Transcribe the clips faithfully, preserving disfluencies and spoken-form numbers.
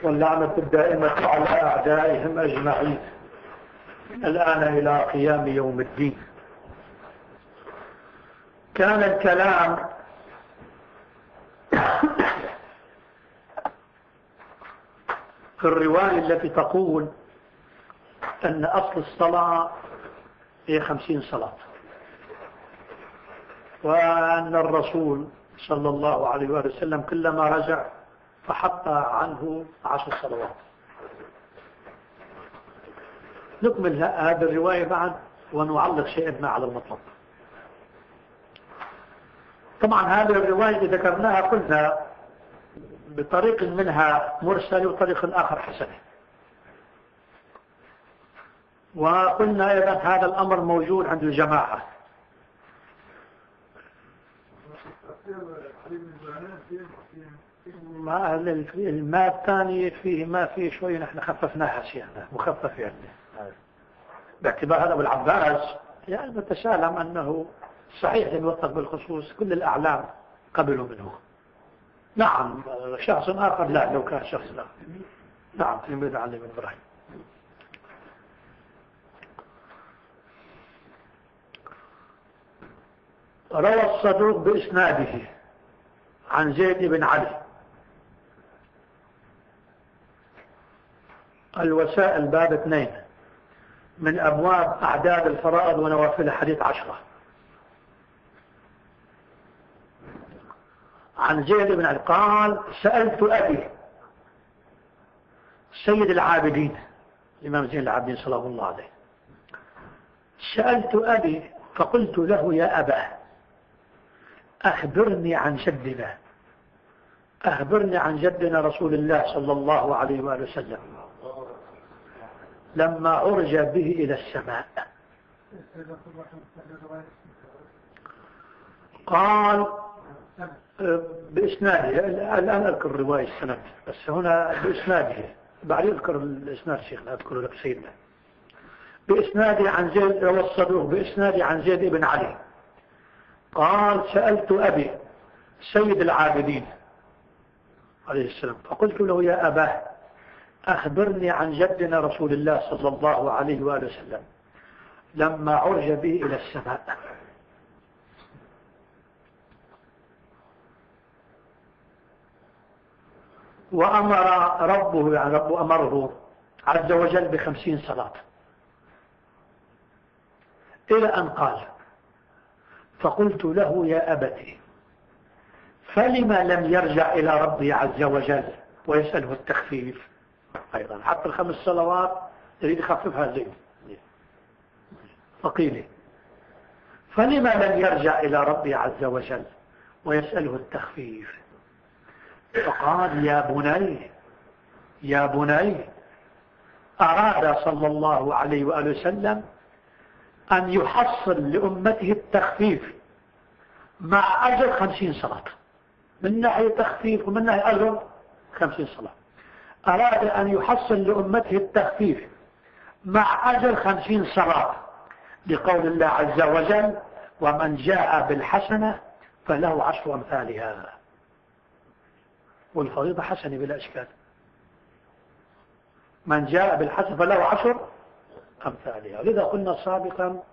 واللعنة الدائمة على أعدائهم أجمعين الآن إلى قيام يوم الدين. كان الكلام في الرواية التي تقول أن أصل الصلاة هي خمسين صلاة، وأن الرسول صلى الله عليه وسلم كلما رجع فحط عنه عشر صلوات. نكمل هذه الرواية بعد ونعلق شيئا ما على المطلب. طبعا هذه الرواية اللي ذكرناها قلنا بطريق منها مرسل وطريق آخر حسن، وقلنا أيضا هذا الأمر موجود عند الجماعة. ما الماء الثاني فيه ما فيه شوي نحن خففناها شيئا مخفف يعني باعتبار هذا أبو العباس يعني نتسالم أنه صحيح يوثق بالخصوص كل الأعلام قبلوا منه. نعم شخص آخر لا، لو كان شخص لا نعم تلميذ علي بن إبراهيم. روى الصدوق بإسناده عن زيد بن علي. الوسائل باب اثنين من أبواب أعداد الفرائض ونوافل حديث عشرة. عن زيد بن علي قال سألت أبي سيد العابدين الإمام زين العابدين صلى الله عليه، سألت أبي فقلت له يا أبا أخبرني عن جدنا أخبرني عن جدنا رسول الله صلى الله عليه وآله وسلم لما عرج به إلى السماء. قال بإسناده، الآن أذكر رواية السند بس هنا بإسناده، بعد أذكر الإسناد شيخنا أذكر لك سيدنا. بإسناده عن زيد والصدوق بإسناده عن زيد بن علي قال سألت أبي سيد العابدين عليه السلام فقلت له يا أباه أخبرني عن جدنا رسول الله صلى الله عليه وآله وسلم لما عرج به إلى السماء. وأمر ربه يعني ربه أمره عز وجل بخمسين صلاة إلى أن قال فقلت له يا أبتي فلما لم يرجع إلى ربه عز وجل ويسأله التخفيف أيضا حتى الخمس صلوات يريد يخففها زين فقيله فلما لم يرجع إلى ربه عز وجل ويسأله التخفيف فقال يا بني يا بني أراد صلى الله عليه وآله وسلم أن يحصل لأمته التخفيف مع أجر خمسين صلاة، من ناحية تخفيف ومن ناحية أجر خمسين صلاة. أراد أن يحصل لأمته التخفيف مع أجر خمسين صلاة لقول الله عز وجل ومن جاء بالحسنة فله عشر أمثالها، والفريضة حسنة بلا إشكال. من جاء بالحسنة فله عشر أمثالها. لذا قلنا سابقا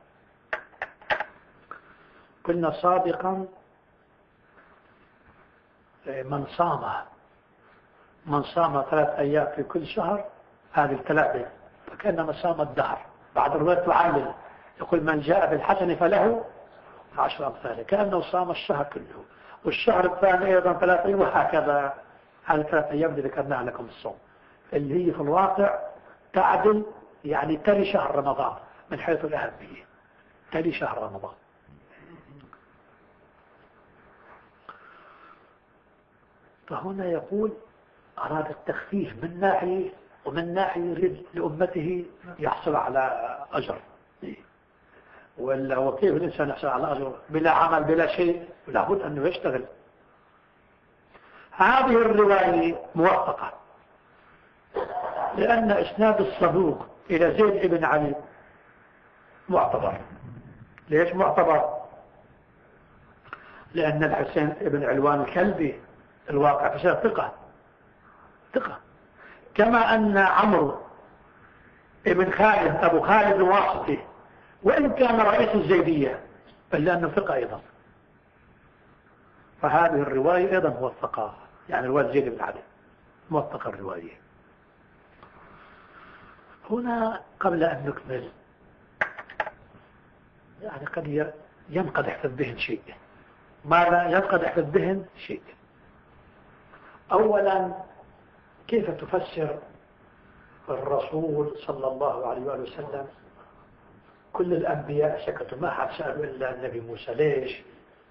قلنا سابقا من صام من صام ثلاث أيام في كل شهر هذه الثلاثة فكأنما صام الدهر. بعد الرواية تعلل يقول من جاء بالحسنة فله عشر أمثالها كأنه صام الشهر كله، والشهر الثاني أيضا ثلاث أيام وهكذا. هذه ثلاث أيام اللي ذكرناها لكم الصوم اللي هي في الواقع تعدل يعني تلي شهر رمضان من حيث الأهمية، تلي شهر رمضان. فهنا يقول أراد التخفيف من ناحية ومن ناحية يريد لأمته يحصل على أجر. ولا وكيف الإنسان يحصل على أجر بلا عمل بلا شيء؟ لابد أنه يشتغل. هذه الرواية موثقة لأن إسناد الصدوق إلى زيد بن علي معتبر. ليش معتبر؟ لأن الحسين بن علوان الكلبي الواقع في ثقة ثقة كما أن عمرو ابن خالد أبو خالد الواسطي وإن كان رئيس الزيدية إلا أنه ثقة أيضا، فهذه الرواية أيضا موثقة، يعني رواية زيد بن علي موثقة الرواية. هنا قبل أن نكمل يعني قد ينقدح في الذهن شيء. ماذا ينقدح في الذهن شيء؟ أولا كيف تفسر الرسول صلى الله عليه وآله وسلم كل الأنبياء سكتوا ما حد سألوا إلا النبي موسى ليش؟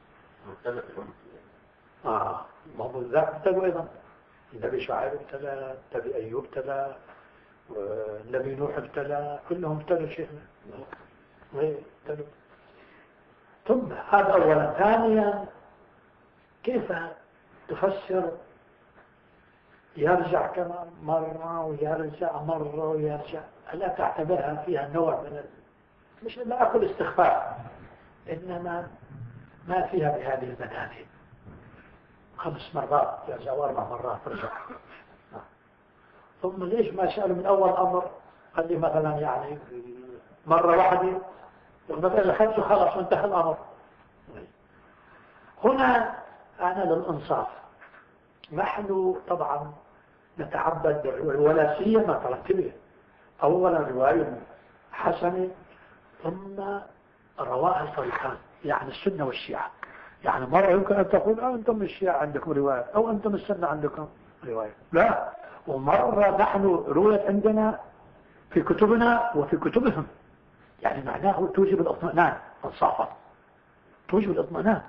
آه ما هو ذاك ابتلوا أيضا، النبي شعيب ابتلى، النبي أيوب ابتلى، النبي نوح ابتلى، كلهم ابتلوا شيخنا ابتلوا. ثم هذا أولا. ثانيا كيف تفسر يرجع كما مرة ويرجع مرة ويرجع؟ ألا تعتبرها فيها نوع من ال... مش لا أقول استخفاف، إنما ما فيها بهذه المتانة. خمس مرات يرجع واربع مرات رجع. ثم ليش ما سألوا من أول أمر؟ قال لي مثلا يعني مرة واحدة مثلا الخمس وخلص وانتهى الأمر. هنا أنا للإنصاف نحن طبعا نتعبد ولا سيما ترتبه أولا رواية حسنة ثم رواها الفريقان، يعني السنة والشيعة. يعني مرة يمكن أن تقول أو أنتم الشيعة عندكم رواية أو أنتم السنة عندكم رواية، لا، ومرة نحن رويت عندنا في كتبنا وفي كتبهم، يعني معناه توجب الاطمئنان انصافا، توجب الاطمئنان.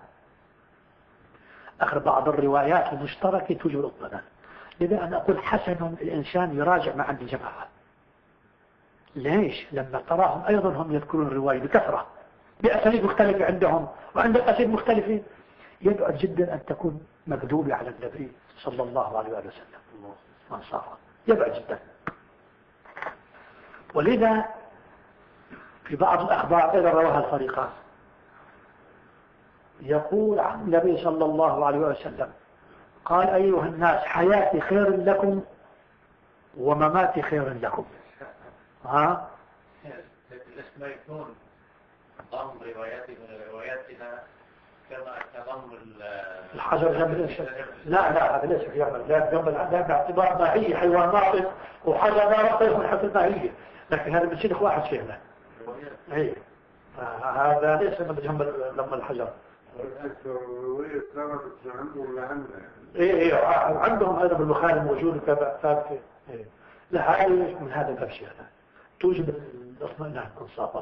آخر بعض الروايات المشتركة توجب الاطمئنان. لذا أنا أقول حسن الإنسان يراجع مع عند الجماعة. ليش؟ لما تراهم أيضا هم يذكرون الرواية بكثرة بأساليب مختلفة عندهم وعند الأساليب مختلفة، يبعد جدا أن تكون مكذوبة على النبي صلى الله عليه وسلم انصافا، يبعد جدا. ولذا في بعض الأخبار إذا رواها الفريقان يقول عن النبي صلى الله عليه وسلم قال أيها الناس حياتي خير لكم ومماتي خير لكم. ها؟ لسنا يكون ضم رواياتي من رواياتنا كما تضم الحجر جنب الإنسان. لا لا هذا ليس في عمل، لا جنب الأعداء باعتبار ماهية حيوان ناطق وحجر لا رقيق من حيث الماهية، لكن هذا بسيط واحد فينا. اي هذا ليس من جنب لما الحجر. الرواية ثابتة عندهم لعندنا. ايه ايه عندهم هذا بالبخاري موجود كذا ثابتة. ايه لا هذا من هذا الباب شيء توجب الاطمئنان انصافا.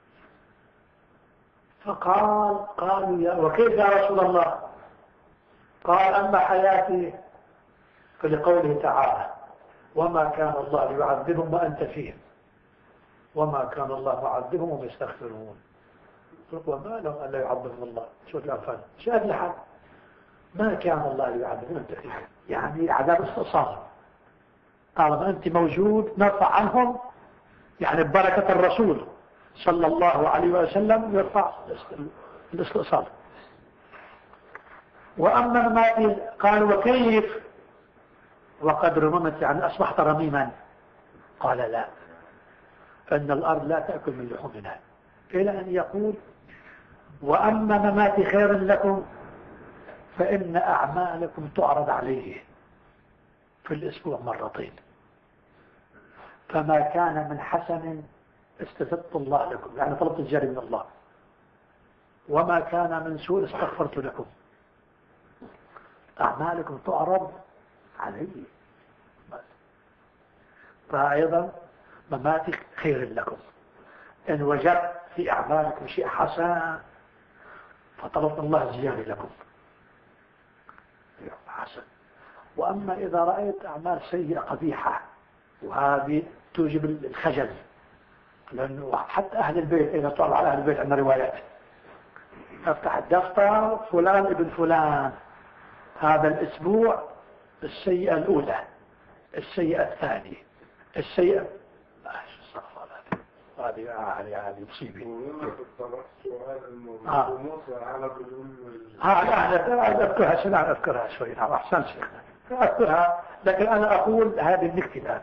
فقال قالوا يا وكيف يا رسول الله؟ قال أما حياتي فلقوله تعالى وما كان الله ليعذبهم وأنت فيهم وما كان الله معذبهم وهم يستغفرون. وما لهم أن لا يعذبهم الله. شو الأنفال شاهد لحد ما كان الله ليعذبهم وأنت فيهم، يعني عذاب استئصال. طالما أنت موجود نرفع عنهم، يعني ببركة الرسول صلى الله عليه وسلم يرفع الاستئصال. وأما ما قالوا وكيف وقد رممت يعني أصبحت رميما؟ قال لا، أن الأرض لا تأكل من لحومنا، إلى أن يقول وأما مماتي خير لكم فإن أعمالكم تعرض عليه في الأسبوع مرتين، فما كان من حسن استزدت الله لكم، يعني طلبت الجري من الله، وما كان من سوء استغفرت لكم. أعمالكم تعرض عليه، فأيضا مماتي خير لكم. إن وجدت في أعمالكم شيء حسن فطلبت الله زيادة لكم حسن. وأما إذا رأيت أعمال سيئة قبيحة وهذه توجب الخجل، لأنه حتى أهل البيت إذا طلع على أهل البيت عندنا روايات افتح الدفتر فلان ابن فلان هذا الأسبوع السيئة الأولى، السيئة الثانية، السيئة هذه هذه هذه مصيبة. اه اه لا أذكرها شنو أذكرها شوي. نعم أحسن شيخنا أذكرها لكن أنا أقول هذه النكتة الآن.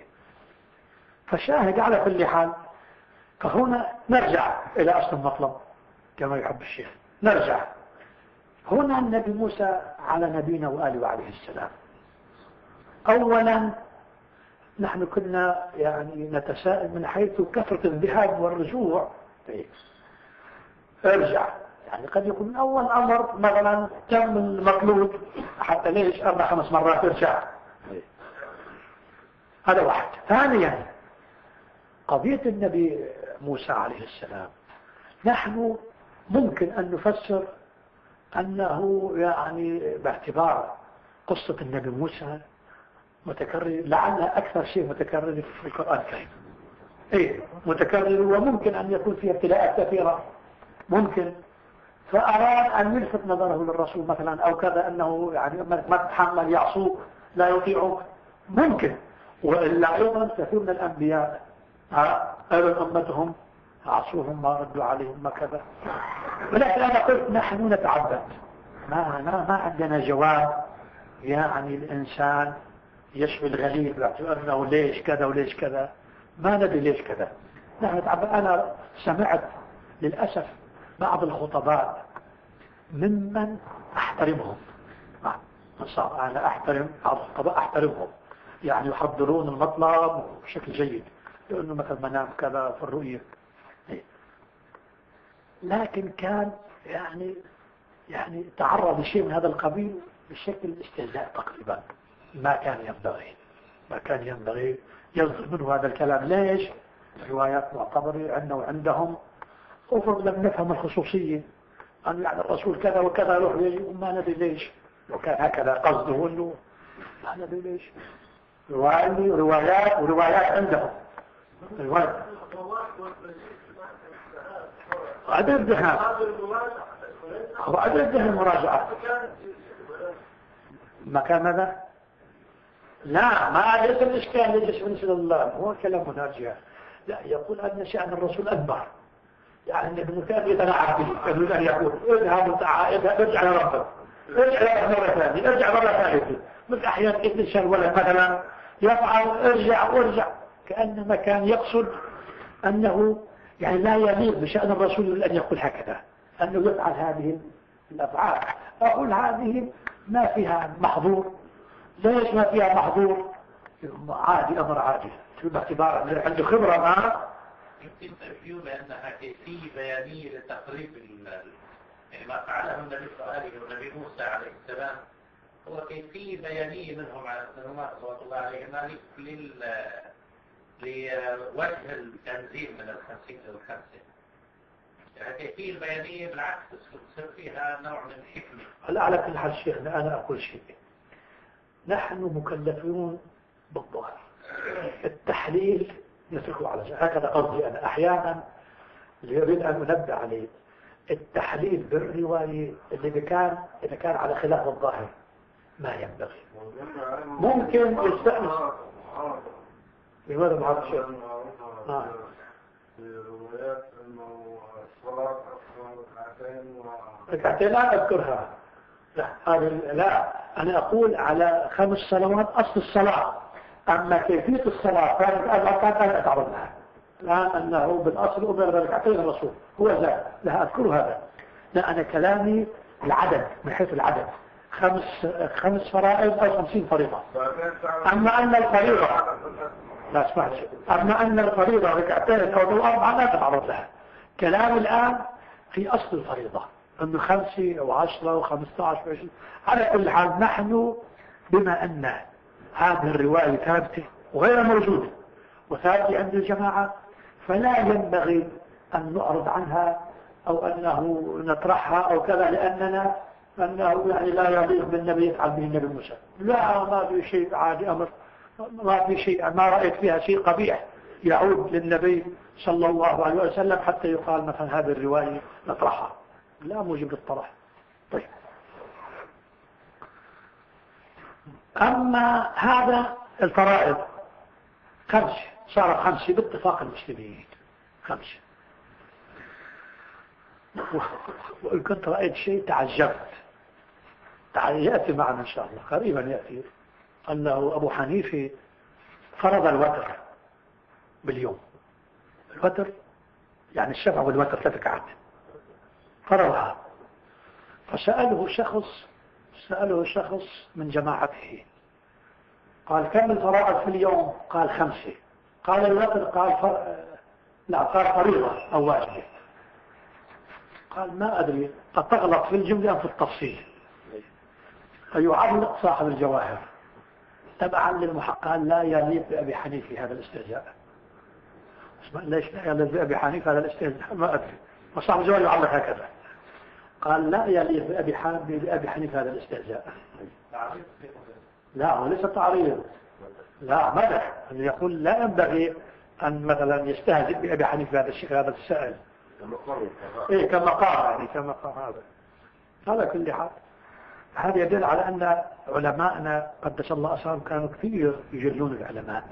فشاهد على كل حال. فهنا نرجع إلى أصل المطلب كما يحب الشيخ. نرجع هنا النبي موسى على نبينا وآله وعليه السلام. أولا نحن كنا يعني نتساءل من حيث كثرة الذهاب والرجوع. ارجع يعني قد يكون من أول أمر مثلا تم المطلوب حتى ليش أربع خمس مرات ارجع. هذا واحد. ثانيا قضية النبي موسى عليه السلام نحن ممكن أن نفسر أنه يعني باعتبار قصة النبي موسى متكرر لعلها أكثر شيء متكرر في القرآن الكريم. إيه متكرر وممكن أن يكون فيها ابتلاءات كثيرة ممكن. فأراد أن يلفت نظره للرسول مثلا أو كذا أنه يعني ما تتحمل يعصوك لا يطيعوك ممكن. وإلا أيضا كثير من الأنبياء قالوا أمتهم عصوهم ما ردوا عليهم ما كذا. ولكن أنا قلت نحن نتعبد ما, ما, ما عندنا جواب يعني الإنسان يشفي الغليل أنه ليش كذا وليش كذا ما ندري ليش كذا. نحن نتعبد. أنا سمعت للأسف بعض الخطباء ممن أحترمهم أنا أحترم بعض الخطباء أحترمهم يعني يحضرون المطلب بشكل جيد لأنه مثل منام كذا في الرؤية. لكن كان يعني يعني تعرض لشيء من هذا القبيل بشكل استهزاء تقريبا. ما كان ينبغي ما كان ينبغي يصدر منه هذا الكلام. ليش؟ روايات معتبرة عندنا وعندهم وفرض لم نفهم الخصوصية أن يعني الرسول كذا وكذا يروح وما ندري ليش. لو كان هكذا قصده أنه ما ندري ليش. روايات وروايات عندهم روايات عدد الدهان هو عدد الدهان المراجعة ما كان ماذا؟ لا ما ليس الإشكال ليس بالنسبة لله هو كلام مناجع. لا يقول أن شأن الرسول أكبر يعني ابن كان يتنعى به يقول أن يقول اذهب ارجع لربك ارجع مرة ثانية ارجع مرة ثالثة مثل أحيانا ابن شلولة مثلا يفعل ارجع وارجع كأنما كان يقصد أنه يعني لا يليق بشأن الرسول أن يقول هكذا أنه يفعل هذه الأفعال. أقول هذه ما فيها محظور. ليش ما فيها محظور؟ عادي أمر عادي باعتبار عنده خبرة معه يمكن تفهم بأنها كيفية بيانية لتقريب يعني ما فعله النبي صالح والنبي موسى عليه السلام هو كيفية بيانية منهم على السلامات صلى الله عليه وسلم لوجه التنزيل من الخمسين إلى الخمسين. يعني كيفية بيانية بالعكس تصير فيها نوع من الحكمة. هلا على كل حال شيخنا أنا أقول شيء نحن مكلفون بالظاهر التحليل نتركه على جهة. هكذا قصدي أنا أحيانا اللي يريد أن أنبه عليه التحليل بالرواية اللي كان إذا كان على خلاف الظاهر ما ينبغي. ممكن يستأنس لماذا معرض الشيء آه. روايات أنه الصلاة أصلا ركعتين ركعتين لا أذكرها لا هذا لا أنا أقول على خمس صلوات أصل الصلاة. أما كيفية الصلاة كانت أربعة كانت أتعرض لها الآن أنه بالأصل أمر بركعتين الرسول هو ذا لا أذكر هذا. لا أنا كلامي العدد من حيث العدد خمس خمس فرائض أو خمسين فريضة. أما أن الفريضة لا اسمح شيء أما أن الفريضة ركعتين أو أربعة لا تتعرض لها. كلام الآن في أصل الفريضة أنه خمسة أو عشرة أو خمسة عشر وعشرين. على كل حال نحن بما أن هذه الرواية ثابتة وغير موجودة وثابتة عند الجماعة فلا ينبغي أن نعرض عنها أو أنه نطرحها أو كذا لأننا أنه يعني لا يليق بالنبي يفعل به النبي موسى. لا ما في شيء عادي أمر ما في شيء ما رأيت فيها شيء قبيح يعود للنبي صلى الله عليه وسلم حتى يقال مثلا هذه الرواية نطرحها. لا موجب للطرح. طيب أما هذا الفرائض خمس صارت خمسة باتفاق المسلمين خمسة. وإن كنت رأيت شيء تعجبت يأتي معنا إن شاء الله قريبا يأتي أنه أبو حنيفة فرض الوتر باليوم. الوتر يعني الشفع والوتر ثلاث ركعات فرضها. فسأله شخص سأله شخص من جماعته قال كم الفرائض في اليوم؟ قال خمسة. قال الوتر؟ قال فر... لا قال فريضة أو واجبة. قال ما أدري أتغلط في الجملة أم في التفصيل. فيعلق صاحب الجواهر تبعا للمحقق قال لا يليق بأبي حنيفة هذا الاستهزاء. ليش لا يليق بأبي حنيفة هذا الاستهزاء؟ ما أدري. وصاحب الجواهر يعلق هكذا قال لا يليق بأبي حنيفة بأبي حنيفة هذا الاستهزاء. لا هو ليس تعريض، لا مدح. يقول لا ينبغي أن مثلا يستهزئ بأبي حنيفة هذا الشيء هذا السائل. إيه كما قال يعني كما قال هذا. هذا كل حال هذا يدل على أن علماءنا قدس الله أسرهم كانوا كثير يجلون العلماء.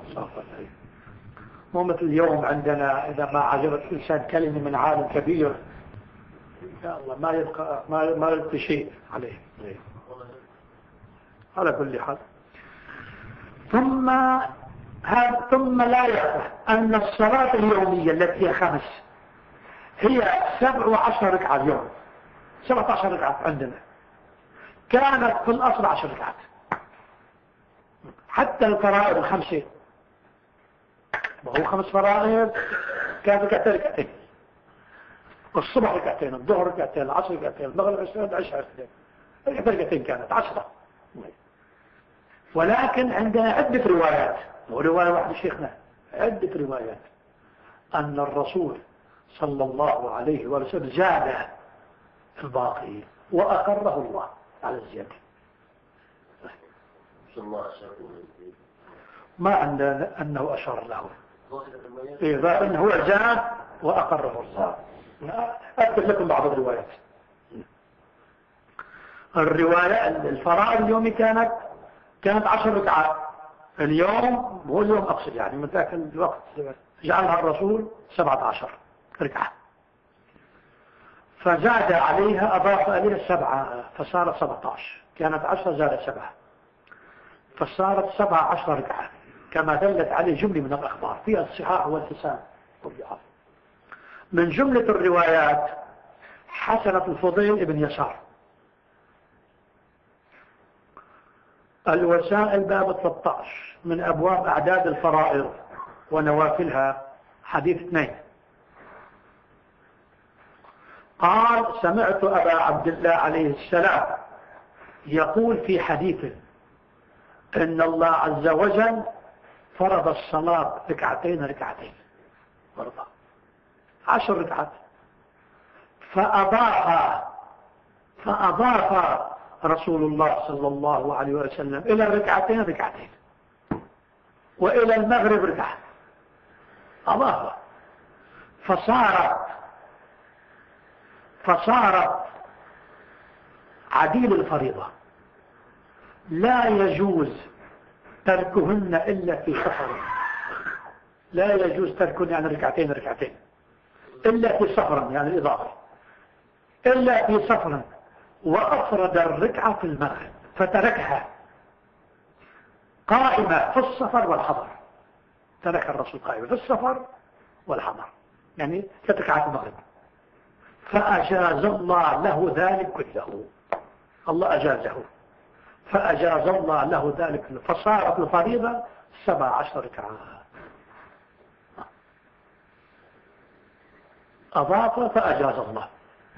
مو مثل اليوم عندنا إذا ما عجبت الإنسان كلمة من عالم كبير يا الله ما يبقى ما ما يبقى شيء عليه. على كل حال ثم هذا ثم لا يعرف أن الصلاة اليومية التي هي خمس هي سبع وعشر ركعة اليوم. سبعة عشر ركعة عندنا كانت في الأصل عشر ركعات. حتى الفرائض الخمسة وهو خمس فرائض كانت ركعتين ركعتين. الصبح ركعتين، الظهر ركعتين، العصر ركعتين، المغرب ركعتين، العشاء ركعتين. ركعتين كانت عشرة. ولكن عندنا عدة روايات ورواية واحدة شيخنا عدة روايات أن الرسول صلى الله عليه وسلم زاد الباقي وأقره الله على الزيادة. ما عندنا أنه أشار له إذا أنه زاد وأقره الله. أذكر لكم بعض الروايات. الرواية الفرائض اليومي كانت كانت عشر ركعات اليوم. هو اليوم أقصد يعني من ذاك الوقت جعلها الرسول سبعة عشر ركعة فزاد عليها أضاف إليها سبعة فصارت سبعة عشر. كانت عشرة زادت سبعة فصارت سبعة عشر ركعة كما دلت عليه جملة من الأخبار فيها الصحاح والحسان. من جملة الروايات حسنة الفضيل ابن يسار الوسائل باب ثلاثة عشر من أبواب أعداد الفرائض ونوافلها حديث اثنين. قال سمعت أبا عبد الله عليه السلام يقول في حديثه إن الله عز وجل فرض الصلاة ركعتين ركعتين فرضها عشر ركعات فأضاف فأضاف رسول الله صلى الله عليه وسلم إلى الركعتين ركعتين وإلى المغرب ركعة أضاف فصارت فصارت عديل الفريضة لا يجوز تركهن إلا في سفر. لا يجوز تركهن يعني ركعتين ركعتين إلا في سفر يعني الإضافة إلا في سفر. وأفرد الركعة في المغرب فتركها قائمة في السفر والحضر. ترك الرسول قائمة في السفر والحضر يعني ثلاث ركعات المغرب فأجاز الله له ذلك كله. الله أجازه فأجاز الله له ذلك كله فصارت الفريضة سبع عشر ركعة أضاف فأجاز الله.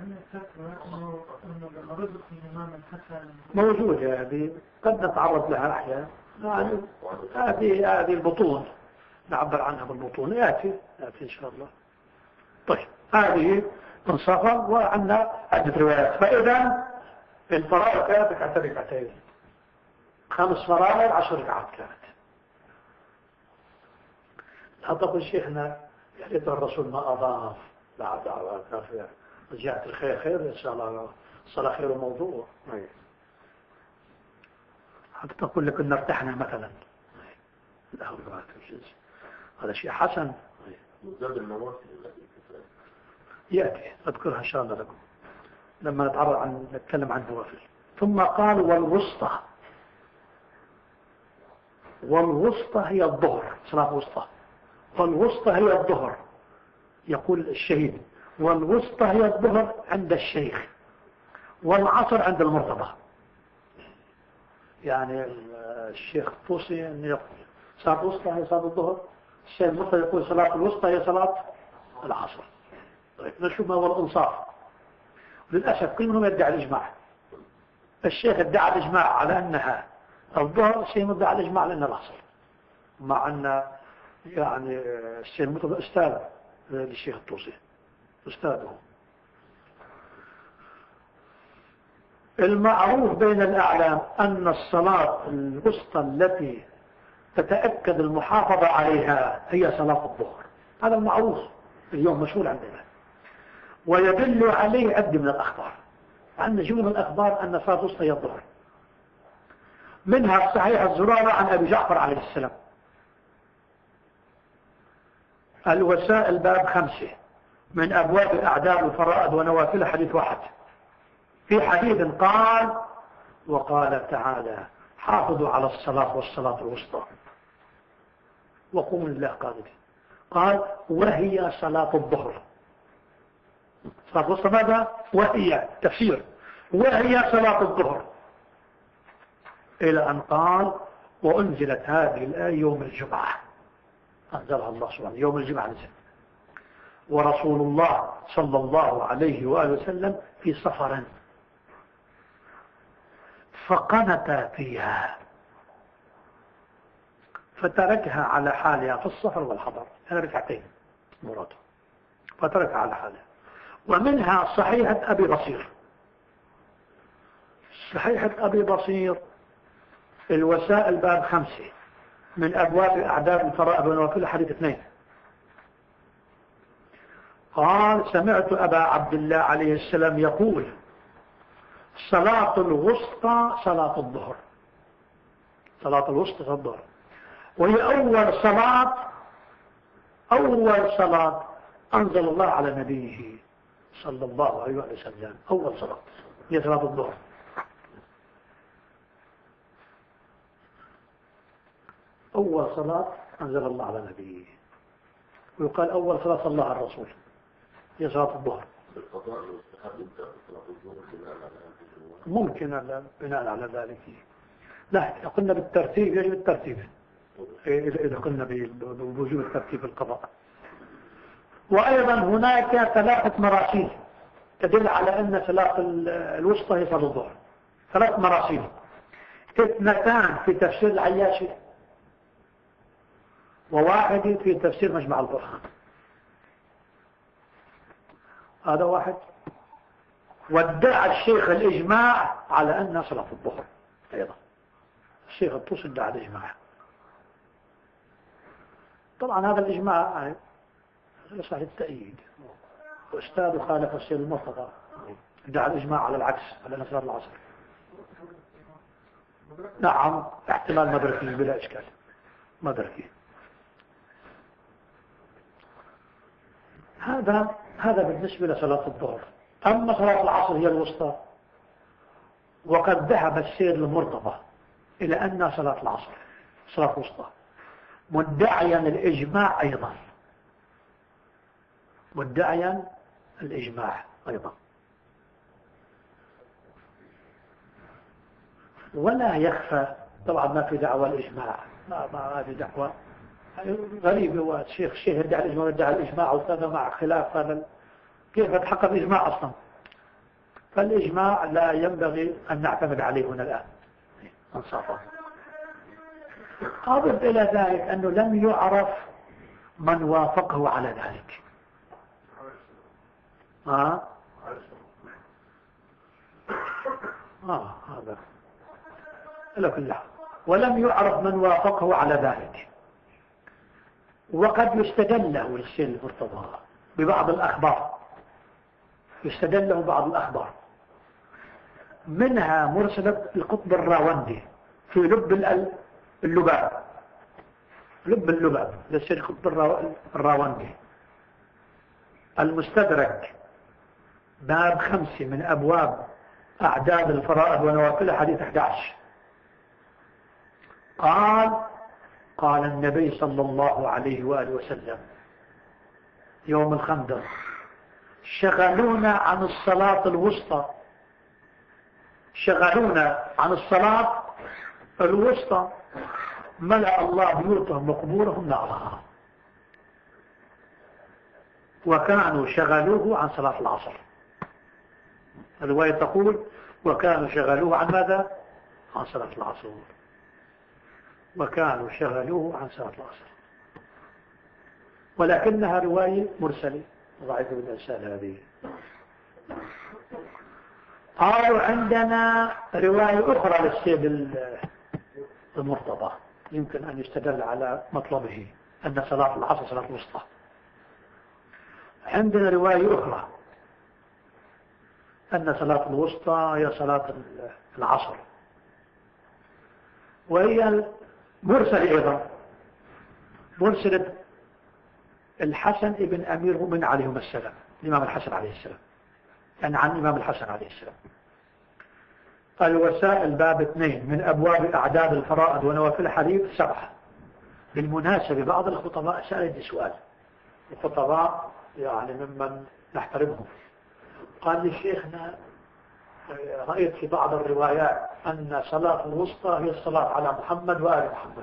موجودة هذه قد نتعرض لها أحيانا. هذه هذه البطون نعبر عنها بالبطون يأتي يأتي إن شاء الله. طيب هذه من سفر وعندنا عدة روايات. فإذا الفرائض كانت ركعتين ركعتين خمس فرائض عشر ركعات كانت. لا تقول شيخنا يا ريت الرسول ما أضاف لا دعوة كافية رجعت الخير خير إن شاء الله الصلاة خير الموضوع. حتى تقول لك إن ارتحنا مثلا لا هذا شيء حسن يأتي أذكرها إن شاء الله لكم لما نتعرض عن نتكلم عن النوافل. ثم قال والوسطى والوسطى هي الظهر، صلاة وسطى، والوسطى هي الظهر يقول الشهيد، والوسطى هي الظهر عند الشيخ، والعصر عند المرتضى. يعني الشيخ الطوسي أن يقول صلاة الوسطى هي صلاة الظهر، الشيخ المرتضى يقول صلاة الوسطى هي صلاة العصر. طيب نشوف ما هو الإنصاف. للأسف كل منهم يدعي الإجماع. الشيخ ادعى الإجماع على أنها الظهر، الشيخ ادعى الإجماع على أنها العصر، مع أن يعني الشيخ المرتضى أستاذ للشيخ الطوسي، أستاذه. المعروف بين الأعلام أن الصلاة الوسطى التي تتأكد المحافظة عليها هي صلاة الظهر، هذا المعروف اليوم مشهور عندنا، ويدل عليه عد من الأخبار. عندنا جملة من الأخبار أن صلاة الوسطى هي الظهر، منها الصحيح الزرارة عن أبي جعفر عليه السلام. الوسائل باب خمسة من أبواب الأعداد والفرائض ونوافل حديث واحد. في حديث قال وقال تعالى حافظوا على الصلاة والصلاة الوسطى وقوموا لله قانتين. قال وهي صلاة الظهر. صلاة الوسطى ماذا؟ وهي تفسير وهي صلاة الظهر، إلى أن قال وأنزلت هذه الآية يوم الجمعة، أنزلها الله سبحانه يوم الجمعة نزل، ورسول الله صلى الله عليه وآله وسلم في سفر فقنت فيها فتركها على حالها في السفر والحضر، هذا ركعتين مراده، فتركها على حالها. ومنها صحيحة أبي بصير، صحيحة أبي بصير الوسائل باب خمسة من أبواب أعداد الفرائض ونوافل حديث اثنين. قال سمعت أبا عبد الله عليه السلام يقول صلاة الوسطى صلاة الظهر، صلاة الوسطى صلاة الظهر، وهي أول صلاة أول صلاة أنزل الله على نبيه صلى الله عليه وسلم، أول صلاة هي صلاة الظهر. أول صلاة أنزل الله على نبيه، ويقال أول صلاة صلى الرسول هي صلاة الظهر. ممكن بناء على ذلك، لا قلنا بالترتيب، يجب الترتيب إذا قلنا بوجوب الترتيب القضاء. وأيضا هناك ثلاثة مراسيل تدل على أن صلاة الوسطى هي صلاة الظهر، ثلاث مراسيل، اثنتان في تفسير العياشي وواحد في تفسير مجمع البرهان، هذا واحد. وادعى الشيخ الإجماع على أنها صلاة الظهر أيضا، الشيخ الطوسي ادعى الإجماع. طبعا هذا الإجماع يصح للتأييد، وأستاذ خالف الشيخ المرتضى ادعى الإجماع على العكس، على أن صلاة العصر. نعم احتمال مدركي بلا إشكال، مدركي. هذا هذا بالنسبة لصلاة الظهر. أما صلاة العصر هي الوسطى، وقد ذهب السير المرتضى إلى أن صلاة العصر صلاة الوسطى، مدعيا الإجماع أيضا، مدعيا الإجماع أيضا. ولا يخفى طبعا ما في دعوى الإجماع، ما ما في دعوى غريب. هو الشيخ الشيخ يدعي الإجماع ويدعي الإجماع، وهذا مع خلاف هذا كيف يتحقق الإجماع أصلا. فالإجماع لا ينبغي أن نعتمد عليه هنا الآن انصافا. أضف إلى ذلك أنه لم يعرف من وافقه على ذلك. آه آه هذا إلى كل حال، ولم يعرف من وافقه على ذلك. وقد يستدل له الشيخ المرتضى ببعض الأخبار، يستدل له بعض الأخبار، منها مرسلة القطب الراوندي في لب اللباب، لب اللباب للشيخ القطب الراوندي، المستدرك باب خمسة من أبواب أعداد الفرائض ونوافل حديث أحد عشر. قال قال النبي صلى الله عليه وآله وسلم يوم الخندق شغلونا عن الصلاة الوسطى، شغلونا عن الصلاة الوسطى ملأ الله بيوتهم وقبورهم نارا، وكانوا شغلوه عن صلاة العصر. الرواية تقول وكانوا شغلوه عن ماذا؟ عن صلاة العصر، وكانوا شغلوه عن صلاة العصر، ولكنها رواية مرسلة ضعيفة بالإرسال هذه. قالوا عندنا رواية أخرى للسيد المرتضى يمكن أن يستدل على مطلبه أن صلاة العصر صلاة الوسطى. عندنا رواية أخرى أن صلاة الوسطى هي صلاة العصر، وهي مرسلة أيضا، مرسلة الحسن ابن أمير المؤمنين عليهم السلام، الإمام الحسن عليه السلام، يعني عن الإمام الحسن عليه السلام. الوسائل باب اثنين من أبواب أعداد الفرائض ونوافل الحديث سبعة. بالمناسبة بعض الخطباء سألت سؤال، الخطباء يعني ممن نحترمهم، قال لي شيخنا رأيت في بعض الروايات أن صلاة الوسطى هي الصلاة على محمد وآل محمد.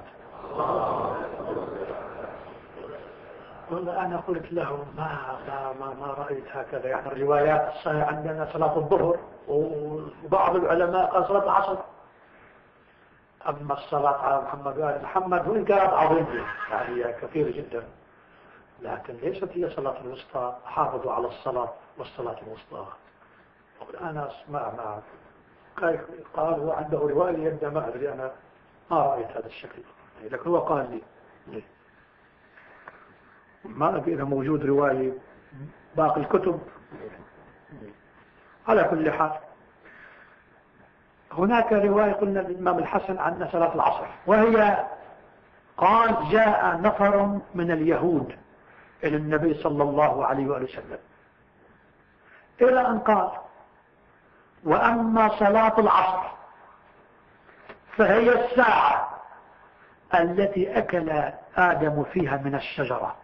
أنا قلت له ما, ما, ما, ما رأيت هكذا، يعني الروايات الصحيحة عندنا صلاة الظهر، وبعض العلماء قال صلاة العصر. أما الصلاة على محمد وآل محمد وإن كانت عظيمة يعني كثيرة جدا، لكن ليست هي صلاة الوسطى. حافظوا على الصلاة والصلاة الوسطى. أنا أسمع معه قال هو عنده رواية يبدأ ما أدري، أنا ما رأيت هذا الشكل، لكن هو قال لي ما أدري إذا موجود رواية باقي الكتب. على كل حال هناك رواية قلنا للإمام الحسن عن صلاة العصر، وهي قال جاء نفر من اليهود إلى النبي صلى الله عليه وآله وسلم إلى أن قال وأما صلاة العصر فهي الساعة التي أكل آدم فيها من الشجرة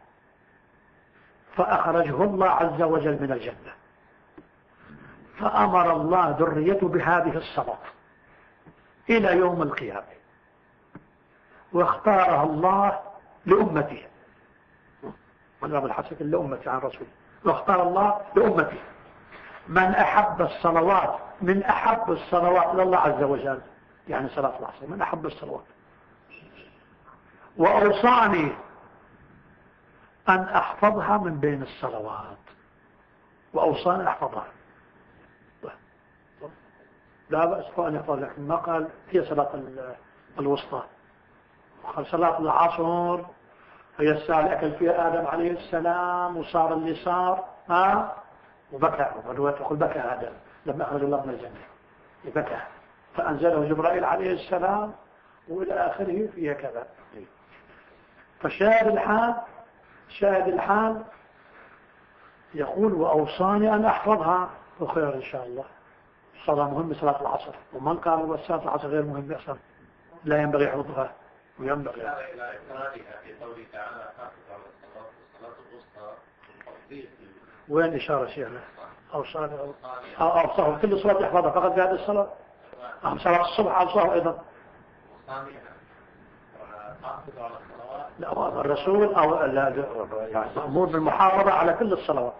فأخرجه الله عز وجل من الجنة، فأمر الله ذريته بهذه الصلاة إلى يوم القيامة، واختارها الله لأمته، والإمام الحسن لأمته عن رسوله، واختار الله لأمته من أحب الصلوات، من أحب الصلوات إلى الله عز وجل، يعني صلاة العصر من أحب الصلوات، وأوصاني أن أحفظها من بين الصلوات، وأوصاني أن أحفظها. لا بأس أن يحفظ، لكن ما قال هي صلاة الوسطى، قال صلاة العصر هي الساعة اللي أكل فيها آدم عليه السلام وصار اللي صار، ها وبكى، ودوات يقول بكى آدم لما أخرج الله من الجنة، بكى فأنزله جبرائيل عليه السلام وإلى آخره فيها كذا. فشاهد الحال شاهد الحال يقول وأوصاني أن أحفظها، وخير إن شاء الله. الصلاة مهمة صلاة العصر، ومن قال صلاة العصر غير مهمة أصلا لا ينبغي حفظها، وينبغي إلى إفرادها في قوله تعالى حافظ على الصلاة والصلاة الوسطى تفضيل. وين إشارة شيخنا؟ أوصاني أو أوصاه كل صلاة يحفظها فقط في هذه الصلاة؟ أم صلاة الصبح أوصاه أيضا؟ حافظ على الصلوات. لا الرسول أو لا مأمور بالمحافظة على كل الصلوات.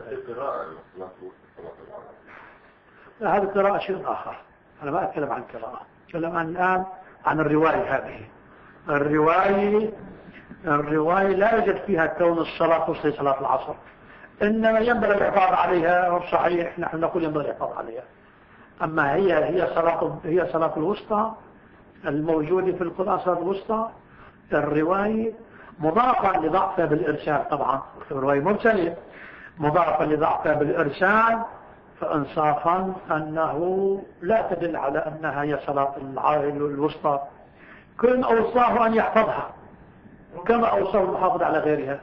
لا هذه القراءة شيء آخر، أنا ما أتكلم عن القراءة، أتكلم عن الآن عن الرواية هذه. الرواية الرواية لا يوجد فيها كون الصلاة تصلي صلاة العصر، إنما ينبغي الحفاظ عليها، صحيح نحن نقول ينبغي الحفاظ عليها. أما هي هي صلاة هي صلاة الوسطى الموجودة في القرآن، صلاة الوسطى الرواية مضافة لضعفها بالإرسال، طبعا الرواية مرسلة مضافة لضعفها بالإرسال، فإنصافا أنه لا تدل على أنها هي صلاة الوسطى. كن أوصاه أن يحفظها كما أوصاه المحافظة على غيرها.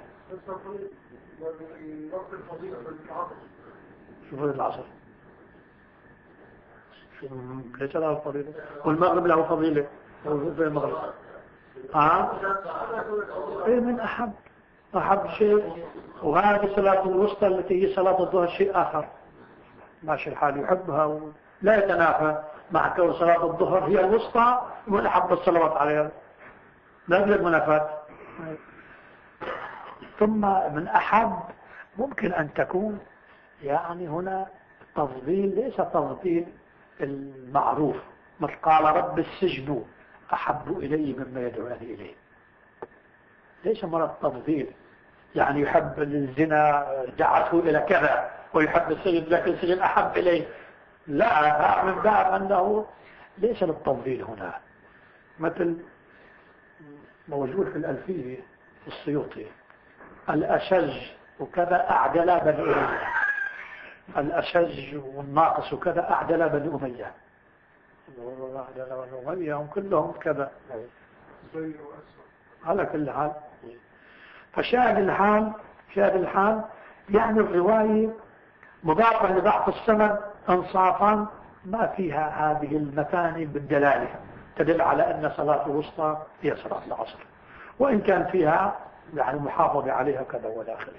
شو فضيلة العصر؟ ليس له فضيلة، والمغرب له فضيلة، المغرب ها ايه من احب احب شيء. وهذه صلاة الوسطى التي هي صلاة الظهر شيء اخر ماشي الحال يحبها ولا يتنافى مع كون صلاة الظهر هي الوسطى ومن احب الصلوات عليها لا يوجد منافاة. ثم من احب ممكن ان تكون يعني هنا تفضيل ليس تفضيل المعروف مثل قال رب السجن أحب إلي مما يدعوني إليه ليس مرض تفضيل يعني يحب الزنا دعته إلى كذا ويحب السجن لكن السجن أحب إليه لا من باب أنه ليس للتفضيل هنا مثل موجود في الألفية السيوطي الأشج وكذا أعدل بني أمية الأشج والناقص وكذا أعدل بني أمية أعدل بني أمية هم كلهم كذا على كل حال. فشاهد الحال شاهد الحال يعني الرواية مضافة لضعف السند انصافا ما فيها هذه المتاني بالدلالة تدل على أن صلاة الوسطى هي صلاة العصر وإن كان فيها يعني محافظة عليها كذا ولا آخره.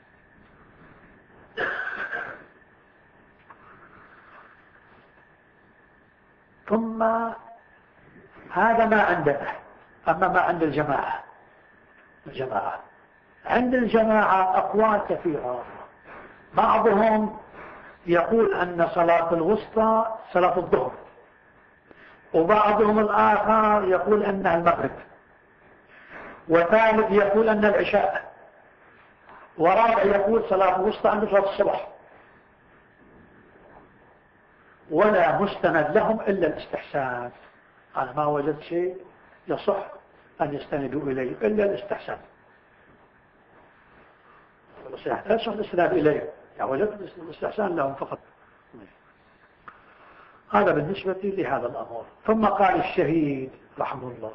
ثم هذا ما عندنا. أما ما عند الجماعة الجماعة عند الجماعة أقوال كثيرة. بعضهم يقول أن صلاة الوسطى صلاة الظهر وبعضهم الآخر يقول أنها المغرب وثالث يقول أن العشاء ورابع يقول صلاة الوسطى عند صلاة الصبح ولا مستند لهم إلا الاستحسان. أنا ما وجدت شيء يصح أن يستندوا إليه إلا الاستحسان لا يصح الاستناد إليه يعني وجدت الاستحسان لهم فقط. هذا بالنسبة لهذا الأمر. ثم قال الشهيد رحمه الله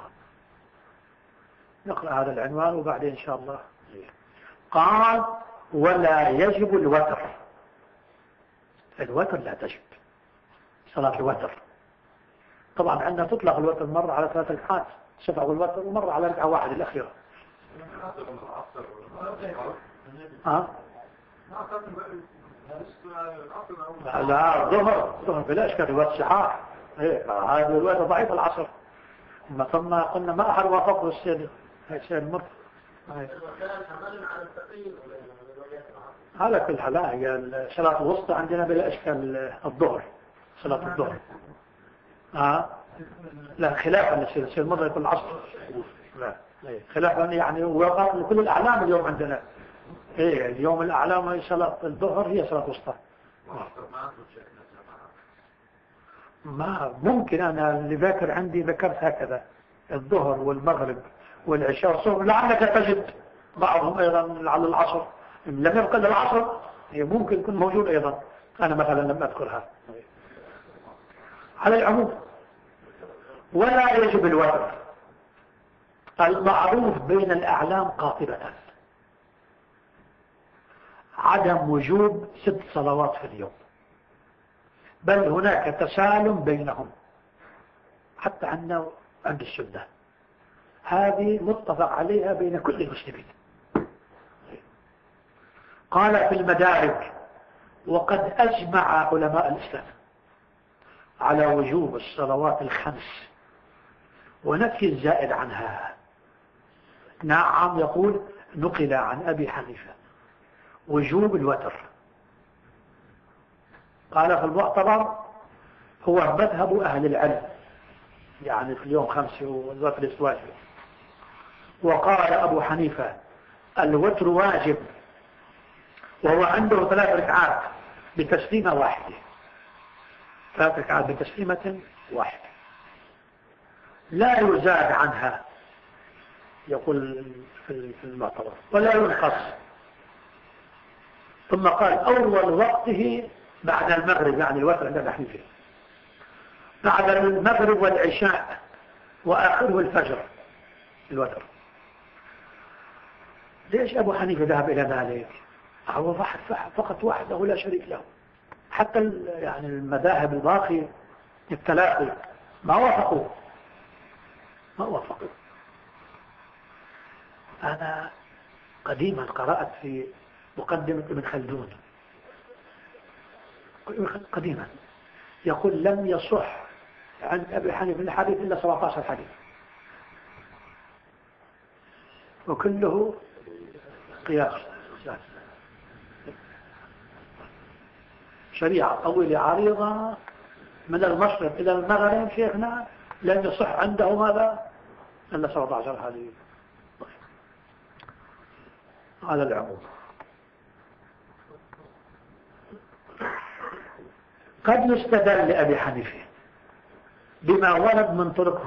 نقرأ هذا العنوان وبعدين إن شاء الله. قال ولا يجب الوتر. الوتر لا تجب صلاة الوتر. طبعا عندنا تطلق الوتر مرة على ثلاث ركعات شفع الوتر ومرة على ركعة واحدة الأخيرة. ها؟ لا الظهر الظهر بلا إشكال رواية السحار إيه هذا الرواية ضعيف العصر ما ثم قلنا ما أحد وافقه السيد السيد المرت على كل حال هي صلاة الوسطى عندنا بلا إشكال الظهر صلاة الظهر. ها لا خلافا للسيد السيد المرت يقول العصر لا خلافا يعني وقع لكل الأعلام اليوم عندنا ايه اليوم الأعلام هي صلاة الظهر هي صلاة وسطى. ما ممكن أنا اللي ذاكر عندي ذكرت هكذا الظهر والمغرب والعشاء والصبح لعلك تجد بعضهم أيضا على العصر لم يبقى إلا العصر هي ممكن يكون موجود أيضا أنا مثلا لم أذكرها. على العموم ولا يجب الوتر المعروف بين الأعلام قاطبة عدم وجوب ست صلوات في اليوم بل هناك تسالم بينهم حتى عندنا عند السنة هذه متفق عليها بين كل المسلمين. قال في المدارك وقد أجمع علماء الإسلام على وجوب الصلوات الخمس ونفي الزائد عنها. نعم يقول نقل عن أبي حنيفة وجوب الوتر قال في المعتبر هو مذهب أهل العلم يعني في اليوم خمسة والوتر واجب. وقال أبو حنيفة الوتر واجب وهو عنده ثلاث ركعات بتسليمة واحدة ثلاث ركعات بتسليمة واحدة لا يزاد عنها يقول في المعتبر ولا ينقص. ثم قال أول وقته بعد المغرب يعني الوتر عند الحنيفة بعد المغرب والعشاء وآخره الفجر الوتر. ليش أبو حنيفة ذهب إلى ذلك؟ هو فقط وحده لا شريك له. حتى يعني المذاهب الباقية الثلاثة ما وافقوا ما وافقوا أنا قديما قرأت في مقدمة ابن خلدون قديما يقول لم يصح عن أبي حنيفة الحديث إلا سبعة عشر حديث وكله قياس شريعة طويلة عريضة من المشرق إلى المغرب شيخنا لم يصح عنده ماذا إلا سبعة عشر حديث. على العموم قد يستدل لأبي حنيفة بما ورد من طرقه.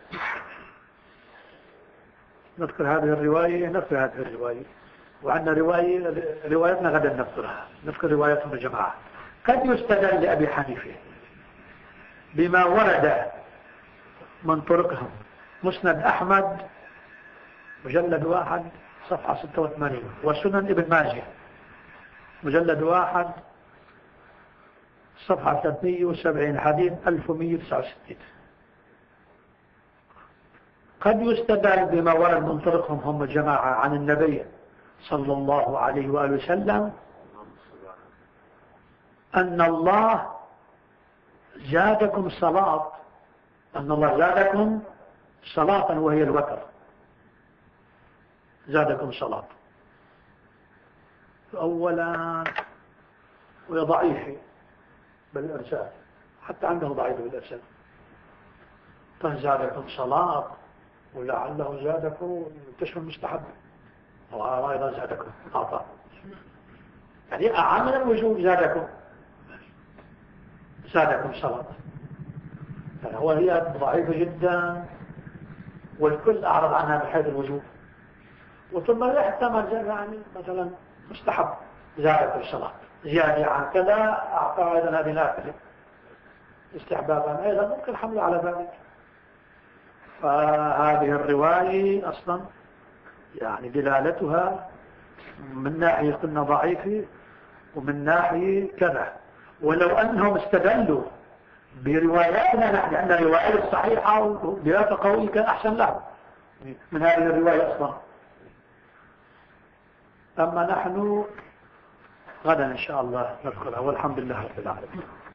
نذكر هذه الرواية نذكر هذه الرواية وعندنا رواية روايتنا غدا نذكرها نذكر روايتهم الجماعة. قد يستدل لأبي حنيفة بما ورد من طرقهم. مسند أحمد مجلد واحد صفحة ستة وثمانين وسنن ابن ماجه مجلد واحد صفحة ثلاثمئة وسبعين حديث ألف ومئة وتسعة وستين. قد يستدل بما ورد من طرقهم هم الجماعة عن النبي صلى الله عليه وآله وسلم أن الله زادكم صلاة أن الله زادكم صلاة وهي الوتر زادكم صلاة. أولا وهي ضعيفة بالإرسال حتى عنده ضعيف بالإرسال فزادكم صلاة ولعله زادكم تشمل مستحب وأيضا زادكم عطاء يعني أعمل الوجوب زادكم زادكم صلاة يعني هو هي ضعيفة جدا والكل أعرض عنها بحيث الوجوب وثم لا يحتمل يعني مثلا مستحب زادكم الصلاة زيادة عن كذا أعطى أيضا هذه نافلة استحبابا أيضا ممكن حمله على ذلك. فهذه الرواية أصلا يعني دلالتها من ناحية قلنا ضعيفة ومن ناحية كذا ولو أنهم استدلوا برواياتنا نحن عندنا روايات صحيحة ودلالة قوية كان أحسن له من هذه الرواية أصلا. أما نحن غدا إن شاء الله نذكرها والحمد لله رب العالمين.